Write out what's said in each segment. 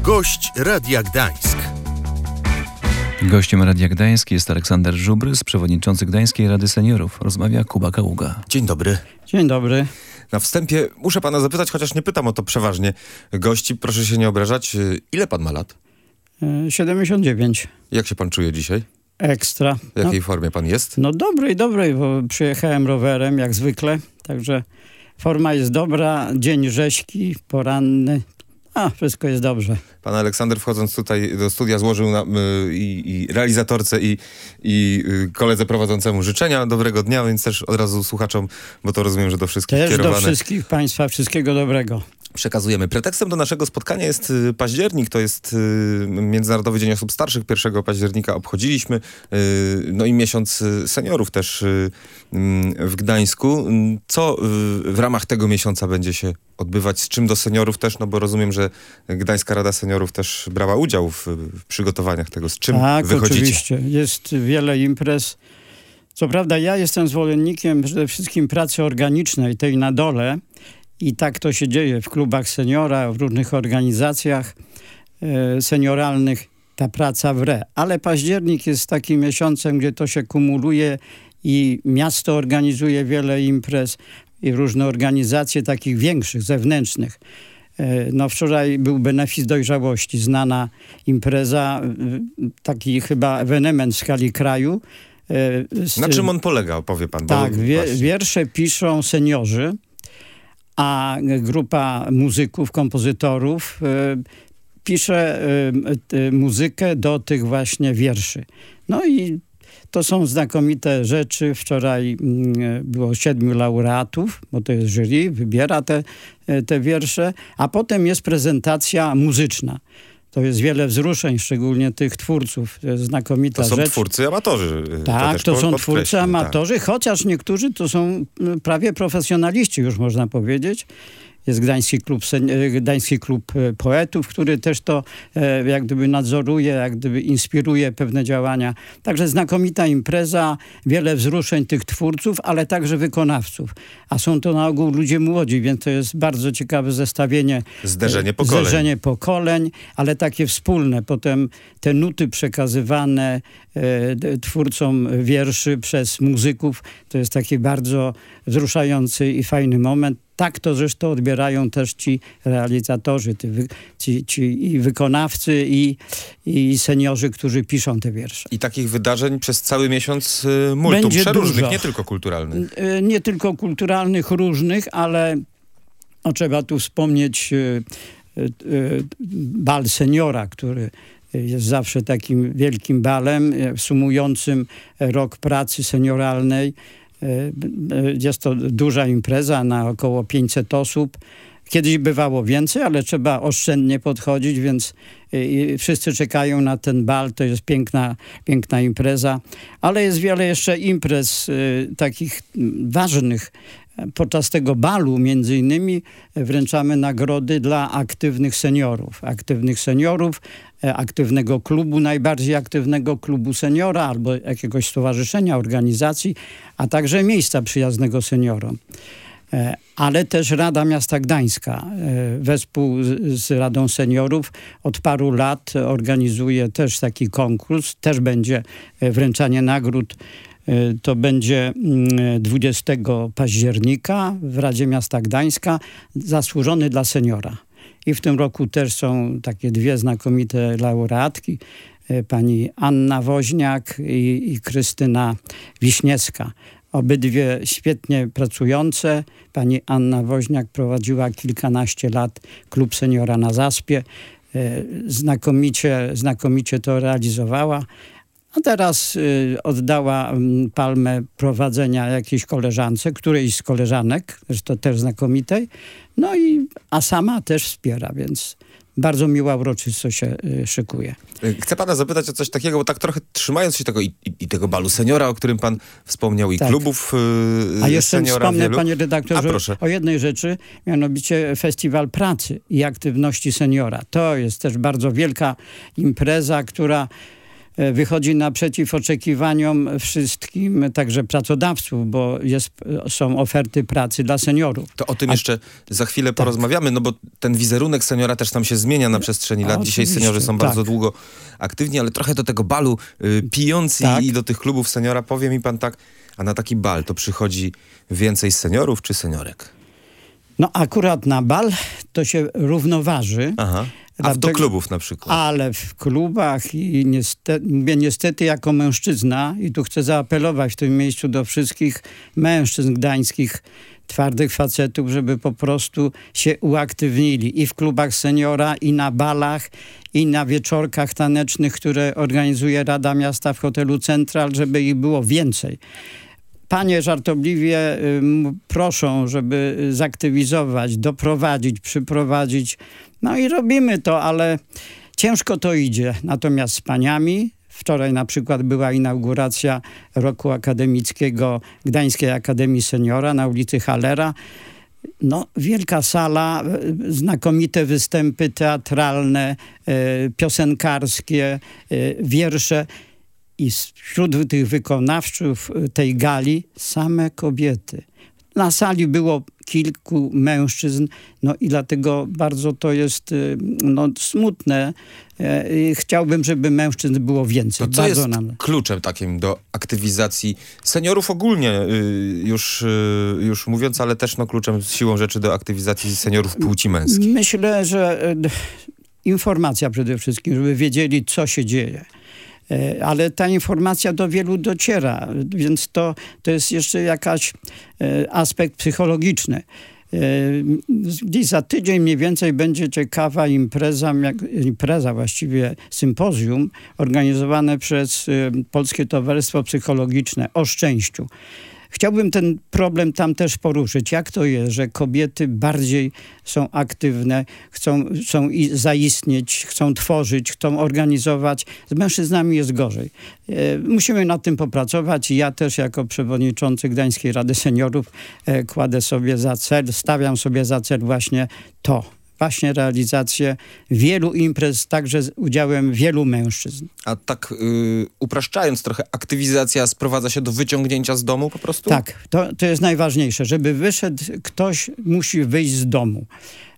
Gość Radia Gdańsk. Gościem Radia Gdańsk jest Aleksander Żubrys, przewodniczący Gdańskiej Rady Seniorów. Rozmawia Kuba Kaługa. Dzień dobry. Dzień dobry. Na wstępie muszę pana zapytać, chociaż nie pytam o to przeważnie gości, proszę się nie obrażać. Ile pan ma lat? 79. Jak się pan czuje dzisiaj? Ekstra. W jakiej formie pan jest? No dobrej, bo przyjechałem rowerem jak zwykle, także forma jest dobra, dzień rzeźki, poranny, wszystko jest dobrze. Pan Aleksander, wchodząc tutaj do studia, złożył i realizatorce i koledze prowadzącemu życzenia dobrego dnia, więc też od razu słuchaczom, bo to rozumiem, że do wszystkich też kierowane. Do wszystkich państwa wszystkiego dobrego. Przekazujemy. Pretekstem do naszego spotkania jest październik, to jest Międzynarodowy Dzień Osób Starszych. 1 października obchodziliśmy, no i miesiąc seniorów też w Gdańsku. Co w ramach tego miesiąca będzie się odbywać? Z czym do seniorów też? No bo rozumiem, że Gdańska Rada Seniorów też brała udział w przygotowaniach tego. Z czym wychodzicie? Tak, oczywiście. Jest wiele imprez. Co prawda ja jestem zwolennikiem przede wszystkim pracy organicznej, tej na dole. I tak to się dzieje w klubach seniora, w różnych organizacjach senioralnych. Ta praca wre. Ale październik jest takim miesiącem, gdzie to się kumuluje i miasto organizuje wiele imprez i różne organizacje takich większych, zewnętrznych. No wczoraj był Benefis Dojrzałości, znana impreza, taki chyba ewenement w skali kraju. Na czym on polega, opowie pan? Tak, wiersze piszą seniorzy, a grupa muzyków, kompozytorów pisze muzykę do tych właśnie wierszy. No i to są znakomite rzeczy. Wczoraj było 7 laureatów, bo to jest jury, wybiera te wiersze, a potem jest prezentacja muzyczna. To jest wiele wzruszeń, szczególnie tych twórców. To jest znakomita rzecz. To są twórcy amatorzy. Tak, to są twórcy amatorzy, tak. Chociaż niektórzy to są prawie profesjonaliści, już można powiedzieć. Jest Gdański Klub Poetów, który też to jak gdyby nadzoruje, jak gdyby inspiruje pewne działania. Także znakomita impreza, wiele wzruszeń tych twórców, ale także wykonawców. A są to na ogół ludzie młodzi, więc to jest bardzo ciekawe zestawienie. Zderzenie pokoleń, ale takie wspólne. Potem te nuty przekazywane twórcom wierszy przez muzyków. To jest taki bardzo wzruszający i fajny moment. Tak to zresztą odbierają też ci realizatorzy, ci wykonawcy i seniorzy, którzy piszą te wiersze. I takich wydarzeń przez cały miesiąc multum, przeróżnych, dużo. Nie tylko kulturalnych. Nie tylko kulturalnych, różnych, ale trzeba tu wspomnieć bal seniora, który jest zawsze takim wielkim balem sumującym rok pracy senioralnej. Jest to duża impreza na około 500 osób. Kiedyś bywało więcej, ale trzeba oszczędnie podchodzić, więc wszyscy czekają na ten bal. To jest piękna impreza. Ale jest wiele jeszcze imprez takich ważnych. Podczas tego balu między innymi wręczamy nagrody dla aktywnych seniorów, aktywnego klubu, najbardziej aktywnego klubu seniora albo jakiegoś stowarzyszenia, organizacji, a także miejsca przyjaznego seniorom. Ale też Rada Miasta Gdańska wespół z Radą Seniorów od paru lat organizuje też taki konkurs, też będzie wręczanie nagród. To będzie 20 października w Radzie Miasta Gdańska, zasłużony dla seniora. I w tym roku też są takie dwie znakomite laureatki, pani Anna Woźniak i Krystyna Wiśniewska. Obydwie świetnie pracujące. Pani Anna Woźniak prowadziła kilkanaście lat klub seniora na Zaspie. Znakomicie to realizowała. A teraz oddała palmę prowadzenia jakiejś koleżance, którejś z koleżanek, zresztą też znakomitej. A sama też wspiera, więc bardzo miła uroczystość się szykuje. Chcę pana zapytać o coś takiego, bo tak trochę trzymając się tego i tego balu seniora, o którym pan wspomniał, i tak. Klubów A jeszcze seniora wspomnę, wielu. Panie redaktorze, o jednej rzeczy, mianowicie Festiwal Pracy i Aktywności Seniora. To jest też bardzo wielka impreza, która wychodzi naprzeciw oczekiwaniom wszystkim, także pracodawców, bo są oferty pracy dla seniorów. To o tym jeszcze za chwilę porozmawiamy, no bo ten wizerunek seniora też tam się zmienia na przestrzeni lat. Dzisiaj seniorzy są bardzo długo aktywni, ale trochę do tego balu pijąc i do tych klubów seniora. Powie mi pan tak, a na taki bal to przychodzi więcej seniorów czy seniorek? No akurat na bal to się równoważy. Aha. A do klubów na przykład? Ale w klubach i niestety jako mężczyzna, i tu chcę zaapelować w tym miejscu do wszystkich mężczyzn gdańskich, twardych facetów, żeby po prostu się uaktywnili i w klubach seniora, i na balach, i na wieczorkach tanecznych, które organizuje Rada Miasta w hotelu Central, żeby ich było więcej. Panie żartobliwie proszą, żeby zaktywizować, doprowadzić, przyprowadzić. No i robimy to, ale ciężko to idzie. Natomiast z paniami, wczoraj na przykład była inauguracja roku akademickiego Gdańskiej Akademii Seniora na ulicy Hallera. No, wielka sala, znakomite występy teatralne, piosenkarskie, wiersze. I wśród tych wykonawców tej gali same kobiety. Na sali było kilku mężczyzn, no i dlatego bardzo to jest smutne. Chciałbym, żeby mężczyzn było więcej. To co jest kluczem takim do aktywizacji seniorów ogólnie, już mówiąc, ale też kluczem siłą rzeczy do aktywizacji seniorów płci męskiej? Myślę, że informacja przede wszystkim, żeby wiedzieli, co się dzieje. Ale ta informacja do wielu dociera, więc to jest jeszcze jakiś aspekt psychologiczny. Gdzieś za tydzień mniej więcej będzie ciekawa impreza, właściwie sympozjum organizowane przez Polskie Towarzystwo Psychologiczne o szczęściu. Chciałbym ten problem tam też poruszyć. Jak to jest, że kobiety bardziej są aktywne, chcą zaistnieć, chcą tworzyć, chcą organizować. Z mężczyznami jest gorzej. Musimy nad tym popracować i ja też jako przewodniczący Gdańskiej Rady Seniorów stawiam sobie za cel właśnie realizację wielu imprez, także z udziałem wielu mężczyzn. A tak upraszczając trochę, aktywizacja sprowadza się do wyciągnięcia z domu po prostu? Tak, to jest najważniejsze. Żeby wyszedł, ktoś musi wyjść z domu.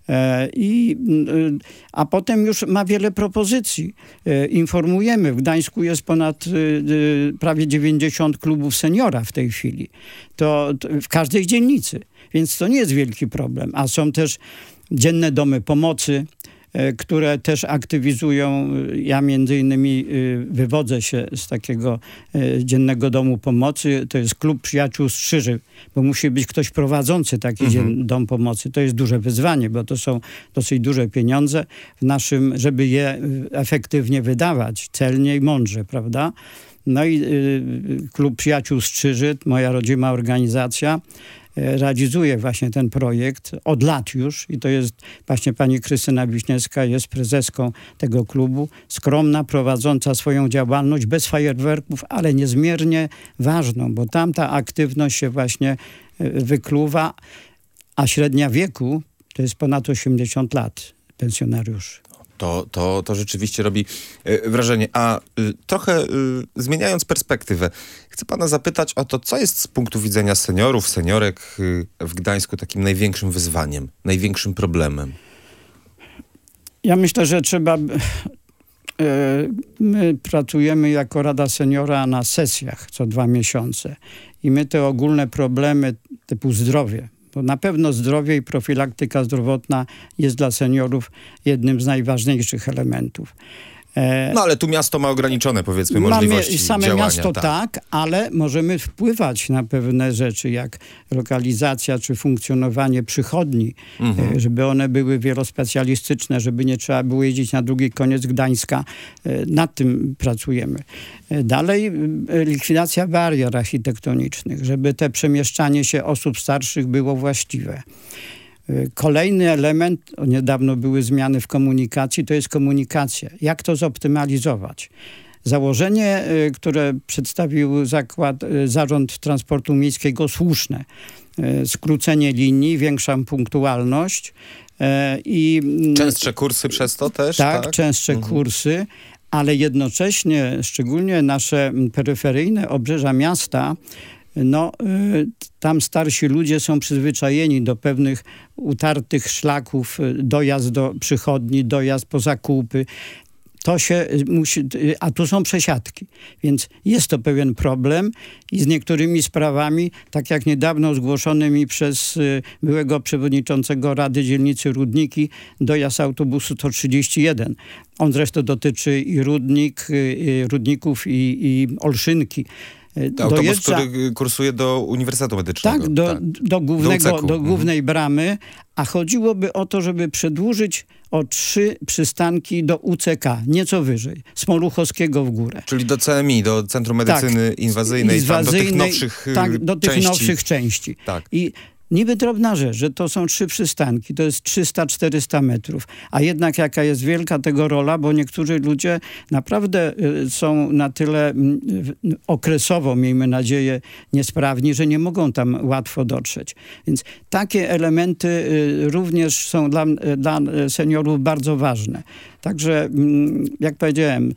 A potem już ma wiele propozycji. Informujemy. W Gdańsku jest ponad prawie 90 klubów seniora w tej chwili. To w każdej dzielnicy. Więc to nie jest wielki problem. A są też dzienne domy pomocy, które też aktywizują. Ja między innymi wywodzę się z takiego dziennego domu pomocy. To jest Klub Przyjaciół Strzyży, bo musi być ktoś prowadzący taki dom pomocy. To jest duże wyzwanie, bo to są dosyć duże pieniądze żeby je efektywnie wydawać, celnie i mądrze, prawda? No i Klub Przyjaciół Strzyży, moja rodzima organizacja, realizuje właśnie ten projekt od lat już i to jest właśnie pani Krystyna Wiśniewska, jest prezeską tego klubu, skromna, prowadząca swoją działalność bez fajerwerków, ale niezmiernie ważną, bo tam ta aktywność się właśnie wykluwa, a średnia wieku to jest ponad 80 lat pensjonariuszy. To rzeczywiście robi wrażenie. A trochę zmieniając perspektywę, chcę pana zapytać o to, co jest z punktu widzenia seniorów, seniorek w Gdańsku takim największym wyzwaniem, największym problemem? Ja myślę, że my pracujemy jako Rada Seniora na sesjach co 2 miesiące i my te ogólne problemy typu zdrowie, bo na pewno zdrowie i profilaktyka zdrowotna jest dla seniorów jednym z najważniejszych elementów. No ale tu miasto ma ograniczone, powiedzmy, możliwości same działania. Miasto tak, ale możemy wpływać na pewne rzeczy, jak lokalizacja czy funkcjonowanie przychodni, żeby one były wielospecjalistyczne, żeby nie trzeba było jeździć na drugi koniec Gdańska. Nad tym pracujemy. Dalej likwidacja barier architektonicznych, żeby te przemieszczanie się osób starszych było właściwe. Kolejny element, niedawno były zmiany w komunikacji, to jest komunikacja. Jak to zoptymalizować? Założenie, które przedstawił Zarząd Transportu Miejskiego, słuszne. Skrócenie linii, większa punktualność. Częstsze kursy przez to też? Tak, częstsze kursy, ale jednocześnie, szczególnie nasze peryferyjne obrzeża miasta, tam starsi ludzie są przyzwyczajeni do pewnych utartych szlaków, dojazd do przychodni, dojazd po zakupy. To się musi, a tu są przesiadki, więc jest to pewien problem i z niektórymi sprawami, tak jak niedawno zgłoszony mi przez byłego przewodniczącego Rady Dzielnicy Rudniki, dojazd autobusu to 31. On zresztą dotyczy i Rudników i Olszynki. To autobus, który kursuje do Uniwersytetu Medycznego. Tak, do głównej bramy, a chodziłoby o to, żeby przedłużyć o 3 przystanki do UCK, nieco wyżej, Smoluchowskiego w górę. Czyli do CMI, do Centrum Medycyny Inwazyjnej, tam do tych nowszych nowszych części. Tak. I niby drobna rzecz, że to są 3 przystanki, to jest 300-400 metrów, a jednak jaka jest wielka tego rola, bo niektórzy ludzie naprawdę są na tyle okresowo, miejmy nadzieję, niesprawni, że nie mogą tam łatwo dotrzeć. Więc takie elementy również są dla seniorów bardzo ważne. Także, jak powiedziałem,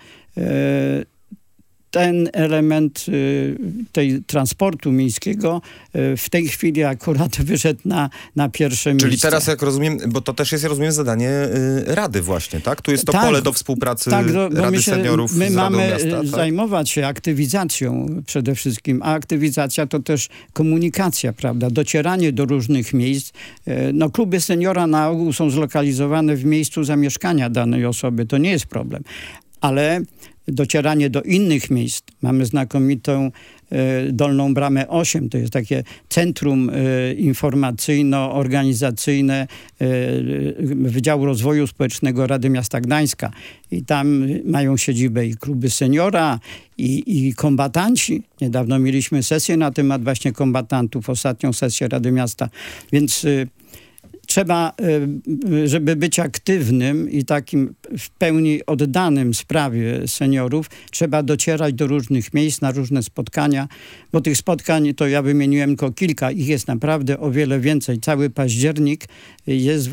ten element tej transportu miejskiego w tej chwili akurat wyszedł na pierwsze miejsce. Czyli teraz, jak rozumiem, bo to też jest, rozumiem, zadanie Rady właśnie, tak? Tu jest to pole do współpracy Rady Seniorów my z Radą mamy Miasta. Tak? zajmować się aktywizacją przede wszystkim, a aktywizacja to też komunikacja, prawda? Docieranie do różnych miejsc. Kluby seniora na ogół są zlokalizowane w miejscu zamieszkania danej osoby. To nie jest problem. Ale docieranie do innych miejsc. Mamy znakomitą Dolną Bramę 8. To jest takie centrum informacyjno-organizacyjne Wydziału Rozwoju Społecznego Rady Miasta Gdańska. I tam mają siedzibę i kluby seniora, i kombatanci. Niedawno mieliśmy sesję na temat właśnie kombatantów, ostatnią sesję Rady Miasta. Więc trzeba, żeby być aktywnym i takim w pełni oddanym sprawie seniorów, trzeba docierać do różnych miejsc, na różne spotkania, bo tych spotkań to ja wymieniłem tylko kilka, ich jest naprawdę o wiele więcej. Cały październik jest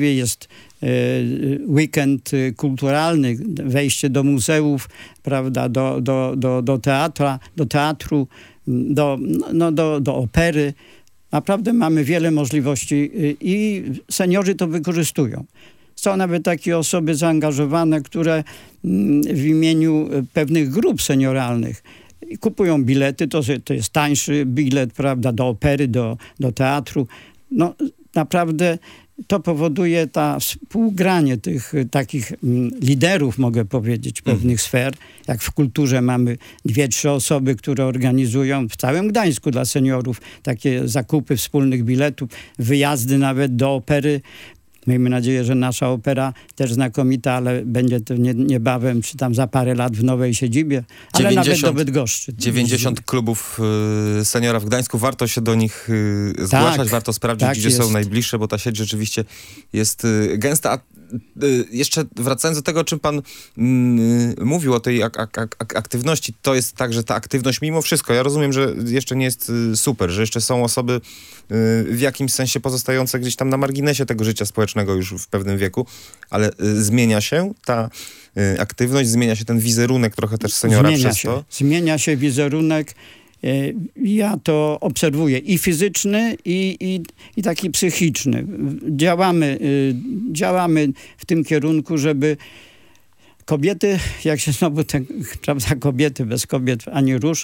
weekend kulturalny, wejście do muzeów, prawda, do teatru, do opery. Naprawdę mamy wiele możliwości i seniorzy to wykorzystują. Są nawet takie osoby zaangażowane, które w imieniu pewnych grup senioralnych kupują bilety, to jest tańszy bilet, prawda, do opery, do teatru. Naprawdę to powoduje współgranie tych takich liderów, mogę powiedzieć, pewnych sfer. Jak w kulturze mamy 2-3 osoby, które organizują w całym Gdańsku dla seniorów takie zakupy wspólnych biletów, wyjazdy nawet do opery. Miejmy nadzieję, że nasza opera też znakomita, ale będzie to niebawem, czy tam za parę lat w nowej siedzibie, ale nawet do Bydgoszczy. 90 klubów seniora w Gdańsku. Warto się do nich zgłaszać, warto sprawdzić, gdzie są najbliższe, bo ta sieć rzeczywiście jest gęsta. A jeszcze wracając do tego, o czym pan mówił, o tej aktywności, to jest tak, że ta aktywność mimo wszystko, ja rozumiem, że jeszcze nie jest super, że jeszcze są osoby w jakimś sensie pozostające gdzieś tam na marginesie tego życia społecznego już w pewnym wieku, ale zmienia się ta aktywność, zmienia się ten wizerunek trochę też seniora przez to? Zmienia się wizerunek. Ja to obserwuję i fizyczny, i taki psychiczny. Działamy w tym kierunku, żeby kobiety, jak się znowu prawda, kobiety, bez kobiet ani róż,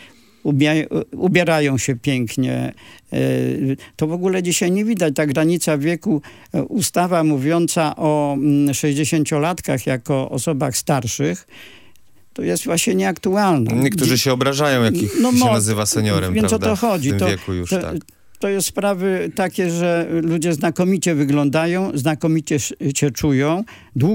ubierają się pięknie. To w ogóle dzisiaj nie widać. Ta granica wieku, ustawa mówiąca o 60-latkach jako osobach starszych, to jest właśnie nieaktualna. Niektórzy się obrażają, jakich się nazywa seniorem, więc prawda? O to chodzi. W tym wieku już, tak. To jest sprawy takie, że ludzie znakomicie wyglądają, znakomicie się czują,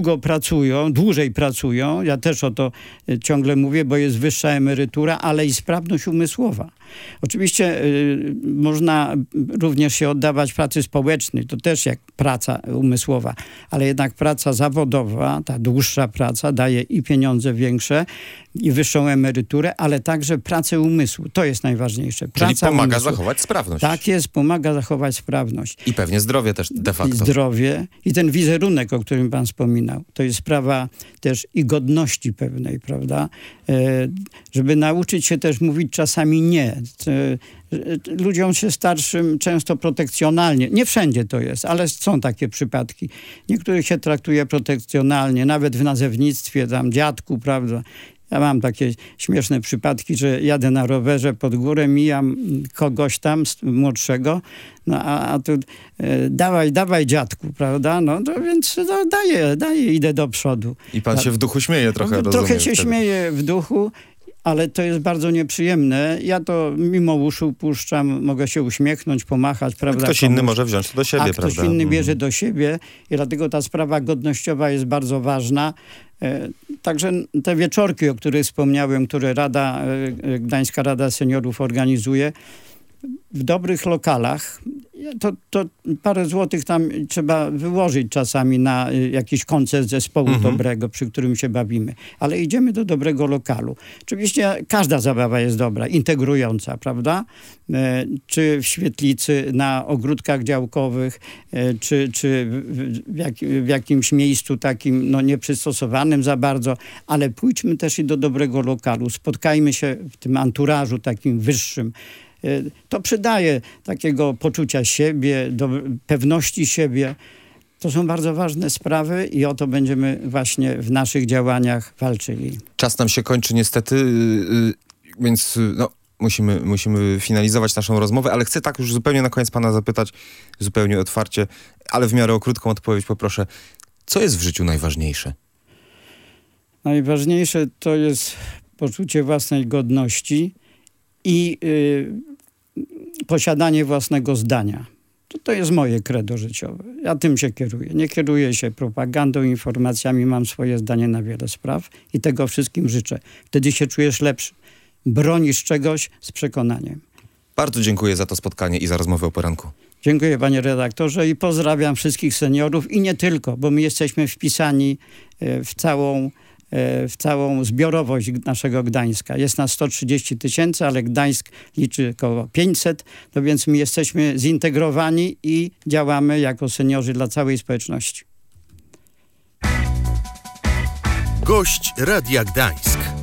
dłużej pracują. Ja też o to ciągle mówię, bo jest wyższa emerytura, ale i sprawność umysłowa. Oczywiście można również się oddawać pracy społecznej, to też jak praca umysłowa, ale jednak praca zawodowa, ta dłuższa praca daje i pieniądze większe, i wyższą emeryturę, ale także pracę umysłu. To jest najważniejsze. Czyli pomaga zachować sprawność. Tak jest, pomaga zachować sprawność. I pewnie zdrowie też de facto. I zdrowie. I ten wizerunek, o którym pan wspominał, to jest sprawa też i godności pewnej, prawda? Żeby nauczyć się też mówić czasami nie. Ludziom się starszym często protekcjonalnie, nie wszędzie to jest, ale są takie przypadki. Niektórych się traktuje protekcjonalnie, nawet w nazewnictwie, tam dziadku, prawda? Ja mam takie śmieszne przypadki, że jadę na rowerze pod górę, mijam kogoś tam młodszego, no a tu dawaj dziadku, prawda? No to więc no, daję, idę do przodu. I pan się w duchu śmieje trochę, rozumiem. Trochę się śmieję w duchu, ale to jest bardzo nieprzyjemne. Ja to mimo uszu puszczam, mogę się uśmiechnąć, pomachać, prawda? Ktoś inny może wziąć to do siebie, prawda? Ktoś inny bierze do siebie i dlatego ta sprawa godnościowa jest bardzo ważna. Także te wieczorki, o których wspomniałem, które Gdańska Rada Seniorów organizuje, w dobrych lokalach, to parę złotych tam trzeba wyłożyć czasami na jakiś koncert zespołu dobrego, przy którym się bawimy. Ale idziemy do dobrego lokalu. Oczywiście każda zabawa jest dobra, integrująca, prawda? Czy w świetlicy, na ogródkach działkowych, czy w jakimś miejscu takim nieprzystosowanym za bardzo, ale pójdźmy też i do dobrego lokalu. Spotkajmy się w tym anturażu takim wyższym. To przydaje takiego poczucia siebie, pewności siebie. To są bardzo ważne sprawy i o to będziemy właśnie w naszych działaniach walczyli. Czas nam się kończy niestety, więc musimy finalizować naszą rozmowę, ale chcę tak już zupełnie na koniec pana zapytać, zupełnie otwarcie, ale w miarę o krótką odpowiedź poproszę. Co jest w życiu najważniejsze? Najważniejsze to jest poczucie własnej godności i posiadanie własnego zdania. To jest moje credo życiowe. Ja tym się kieruję. Nie kieruję się propagandą, informacjami. Mam swoje zdanie na wiele spraw i tego wszystkim życzę. Wtedy się czujesz lepszy. Bronisz czegoś z przekonaniem. Bardzo dziękuję za to spotkanie i za rozmowę o poranku. Dziękuję panie redaktorze i pozdrawiam wszystkich seniorów i nie tylko, bo my jesteśmy wpisani w całą zbiorowość naszego Gdańska. Jest nas 130 000, ale Gdańsk liczy około 500, no więc my jesteśmy zintegrowani i działamy jako seniorzy dla całej społeczności. Gość Radia Gdańsk.